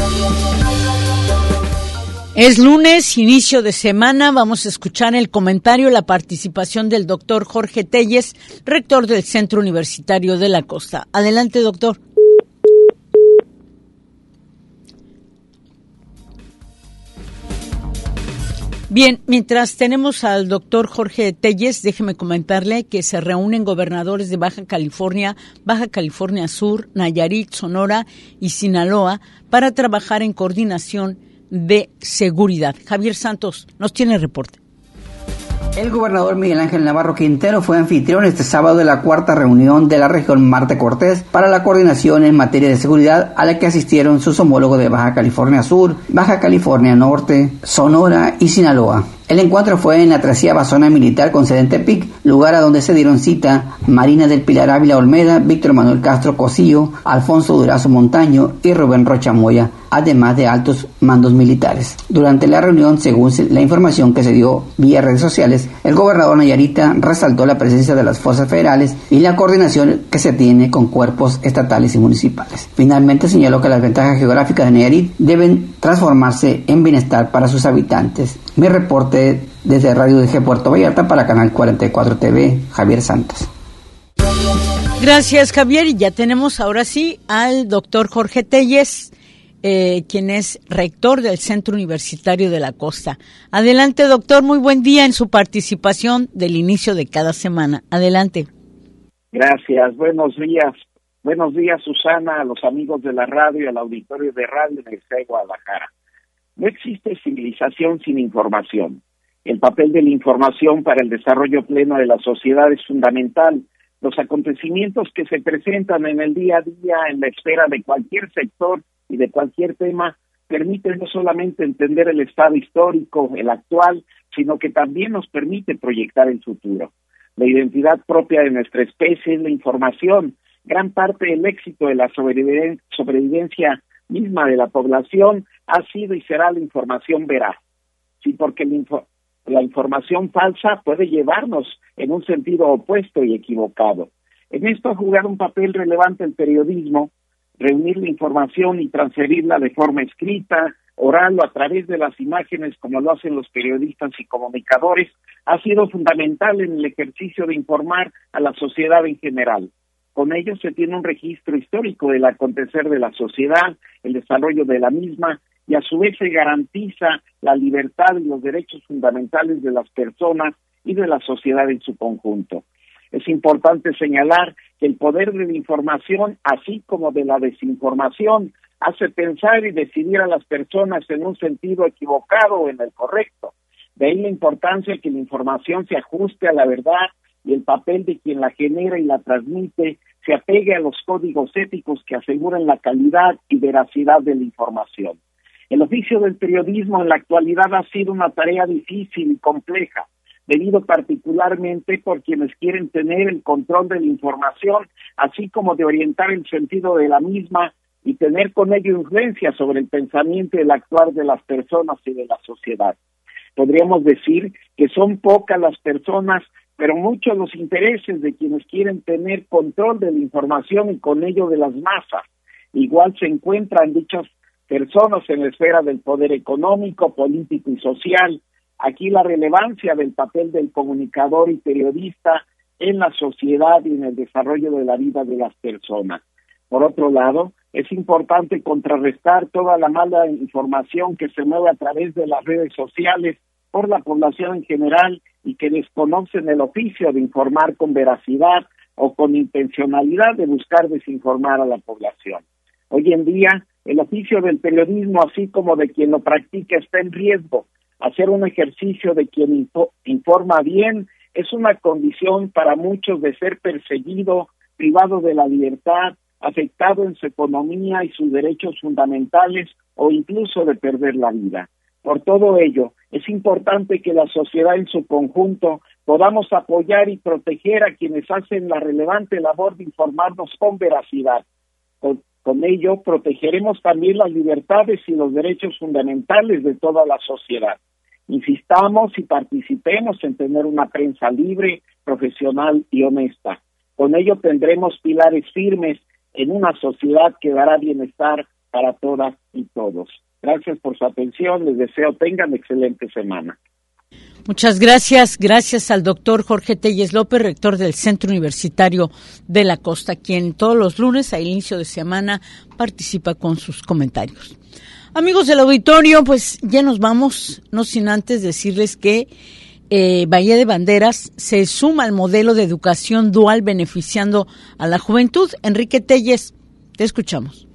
Es lunes, inicio de semana. Vamos a escuchar el comentario, la participación del doctor Jorge Telles, rector del Centro Universitario de la Costa. Adelante, doctor. Bien, mientras tenemos al doctor Jorge Telles, déjeme comentarle que se reúnen gobernadores de Baja California, Baja California Sur, Nayarit, Sonora y Sinaloa para trabajar en coordinación de seguridad. Javier Santos nos tiene reporte. El gobernador Miguel Ángel Navarro Quintero fue anfitrión este sábado de la cuarta reunión de la región Marte Cortés para la coordinación en materia de seguridad, a la que asistieron sus homólogos de Baja California Sur, Baja California Norte, Sonora y Sinaloa. El encuentro fue en la treceava zona militar con sede en Tepic, lugar a donde se dieron cita Marina del Pilar Ávila Olmeda, Víctor Manuel Castro Cosillo, Alfonso Durazo Montaño y Rubén Rocha Moya, además de altos mandos militares. Durante la reunión, según la información que se dio vía redes sociales, el gobernador nayarita resaltó la presencia de las fuerzas federales y la coordinación que se tiene con cuerpos estatales y municipales. Finalmente señaló que las ventajas geográficas de Nayarit deben transformarse en bienestar para sus habitantes. Mi reporte desde Radio U D G Puerto Vallarta para Canal cuarenta y cuatro T V, Javier Santos. Gracias, Javier. Y ya tenemos ahora sí al doctor Jorge Telles, eh, quien es rector del Centro Universitario de la Costa. Adelante, doctor. Muy buen día en su participación del inicio de cada semana. Adelante. Gracias. Buenos días. Buenos días, Susana, a los amigos de la radio y al auditorio de Radio Universidad de Guadalajara. No existe civilización sin información. El papel de la información para el desarrollo pleno de la sociedad es fundamental. Los acontecimientos que se presentan en el día a día, en la esfera de cualquier sector y de cualquier tema, permiten no solamente entender el estado histórico, el actual, sino que también nos permite proyectar el futuro. La identidad propia de nuestra especie es la información. Gran parte del éxito de la sobrevivencia misma de la población ha sido y será la información veraz. sí, porque la, info la información falsa puede llevarnos en un sentido opuesto y equivocado. En esto ha jugado un papel relevante el periodismo, reunir la información y transferirla de forma escrita, oral o a través de las imágenes, como lo hacen los periodistas y comunicadores, ha sido fundamental en el ejercicio de informar a la sociedad en general. Con ello se tiene un registro histórico del acontecer de la sociedad, el desarrollo de la misma, y a su vez se garantiza la libertad y los derechos fundamentales de las personas y de la sociedad en su conjunto. Es importante señalar que el poder de la información, así como de la desinformación, hace pensar y decidir a las personas en un sentido equivocado o en el correcto. De ahí la importancia que la información se ajuste a la verdad y el papel de quien la genera y la transmite se apegue a los códigos éticos que aseguran la calidad y veracidad de la información. El oficio del periodismo en la actualidad ha sido una tarea difícil y compleja, debido particularmente por quienes quieren tener el control de la información, así como de orientar el sentido de la misma y tener con ello influencia sobre el pensamiento y el actuar de las personas y de la sociedad. Podríamos decir que son pocas las personas, pero muchos los intereses de quienes quieren tener control de la información y con ello de las masas. Igual se encuentran dichas personas en la esfera del poder económico, político y social. Aquí la relevancia del papel del comunicador y periodista en la sociedad y en el desarrollo de la vida de las personas. Por otro lado, es importante contrarrestar toda la mala información que se mueve a través de las redes sociales por la población en general y que desconocen el oficio de informar con veracidad o con intencionalidad de buscar desinformar a la población. Hoy en día, el oficio del periodismo, así como de quien lo practica, está en riesgo. Hacer un ejercicio de quien informa bien es una condición para muchos de ser perseguido, privado de la libertad, afectado en su economía y sus derechos fundamentales o incluso de perder la vida. Por todo ello, es importante que la sociedad en su conjunto podamos apoyar y proteger a quienes hacen la relevante labor de informarnos con veracidad. Con, con ello, protegeremos también las libertades y los derechos fundamentales de toda la sociedad. Insistamos y participemos en tener una prensa libre, profesional y honesta. Con ello tendremos pilares firmes en una sociedad que dará bienestar para todas y todos. Gracias por su atención, les deseo tengan excelente semana. Muchas gracias, gracias al doctor Jorge Telles López, rector del Centro Universitario de la Costa, quien todos los lunes a inicio de semana participa con sus comentarios. Amigos del auditorio, pues ya nos vamos, no sin antes decirles que eh, Bahía de Banderas se suma al modelo de educación dual beneficiando a la juventud. Enrique Telles, te escuchamos.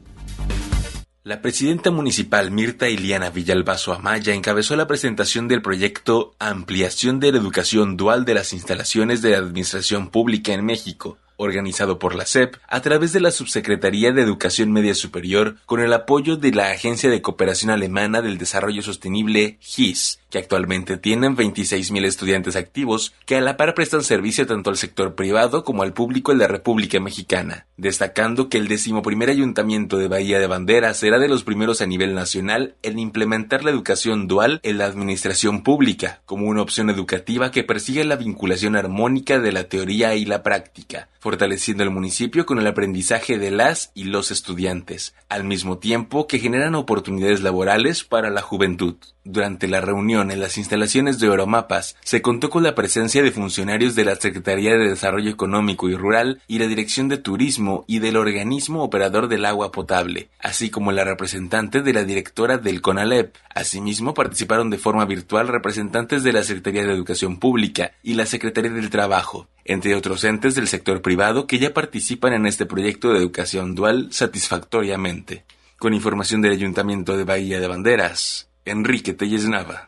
La presidenta municipal Mirta Iliana Villalbazo Amaya encabezó la presentación del proyecto Ampliación de la Educación Dual de las Instalaciones de la Administración Pública en México, organizado por la S E P a través de la Subsecretaría de Educación Media Superior con el apoyo de la Agencia de Cooperación Alemana del Desarrollo Sostenible G I S, que actualmente tienen veintiséis mil estudiantes activos que a la par prestan servicio tanto al sector privado como al público en la República Mexicana, destacando que el decimoprimer Ayuntamiento de Bahía de Banderas será de los primeros a nivel nacional en implementar la educación dual en la administración pública como una opción educativa que persigue la vinculación armónica de la teoría y la práctica, fortaleciendo el municipio con el aprendizaje de las y los estudiantes, al mismo tiempo que generan oportunidades laborales para la juventud. Durante la reunión en las instalaciones de Euromapas se contó con la presencia de funcionarios de la Secretaría de Desarrollo Económico y Rural y la Dirección de Turismo y del organismo operador del agua potable, así como la representante de la directora del CONALEP. Asimismo participaron de forma virtual representantes de la Secretaría de Educación Pública y la Secretaría del Trabajo, entre otros entes del sector privado que ya participan en este proyecto de educación dual satisfactoriamente. Con información del Ayuntamiento de Bahía de Banderas, Enrique Telles Nava.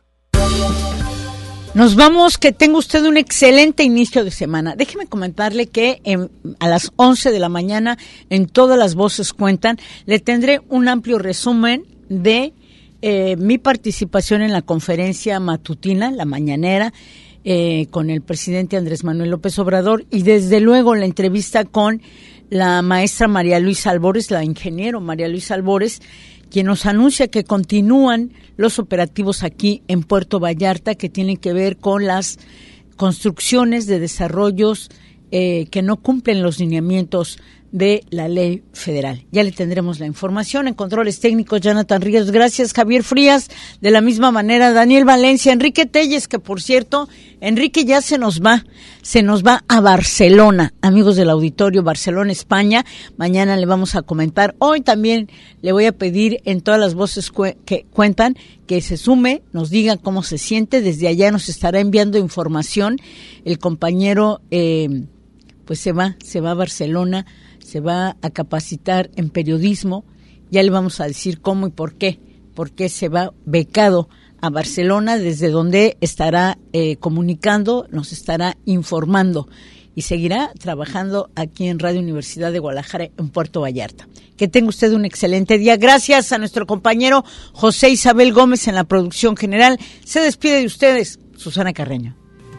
Nos vamos, que tenga usted un excelente inicio de semana. Déjeme comentarle que en, a las once de la mañana en Todas las Voces Cuentan le tendré un amplio resumen de eh, mi participación en la conferencia matutina, la mañanera, eh, con el presidente Andrés Manuel López Obrador, y desde luego la entrevista con la maestra María Luisa Albores, la ingeniero María Luisa Albores, quien nos anuncia que continúan los operativos aquí en Puerto Vallarta que tienen que ver con las construcciones de desarrollos eh, que no cumplen los lineamientos de la ley federal. Ya le tendremos la información. En controles técnicos, Jonathan Ríos. Gracias, Javier Frías. De la misma manera, Daniel Valencia, Enrique Telles, que por cierto, Enrique ya se nos va, se nos va a Barcelona. Amigos del auditorio, Barcelona, España. Mañana le vamos a comentar. Hoy también le voy a pedir en todas las voces cu- que cuentan que se sume, nos diga cómo se siente. Desde allá nos estará enviando información. El compañero, eh, pues se va, se va a Barcelona, se va a capacitar en periodismo. Ya le vamos a decir cómo y por qué, por qué se va becado a Barcelona, desde donde estará eh, comunicando, nos estará informando y seguirá trabajando aquí en Radio Universidad de Guadalajara en Puerto Vallarta. Que tenga usted un excelente día. Gracias a nuestro compañero José Isabel Gómez en la producción general. Se despide de ustedes, Susana Carreño.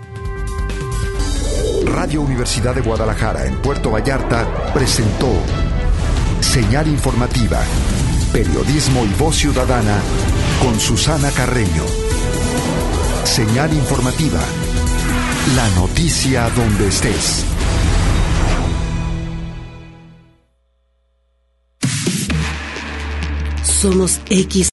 Radio Universidad de Guadalajara en Puerto Vallarta presentó Señal Informativa, Periodismo y Voz Ciudadana con Susana Carreño. Señal Informativa, la noticia donde estés. Somos X.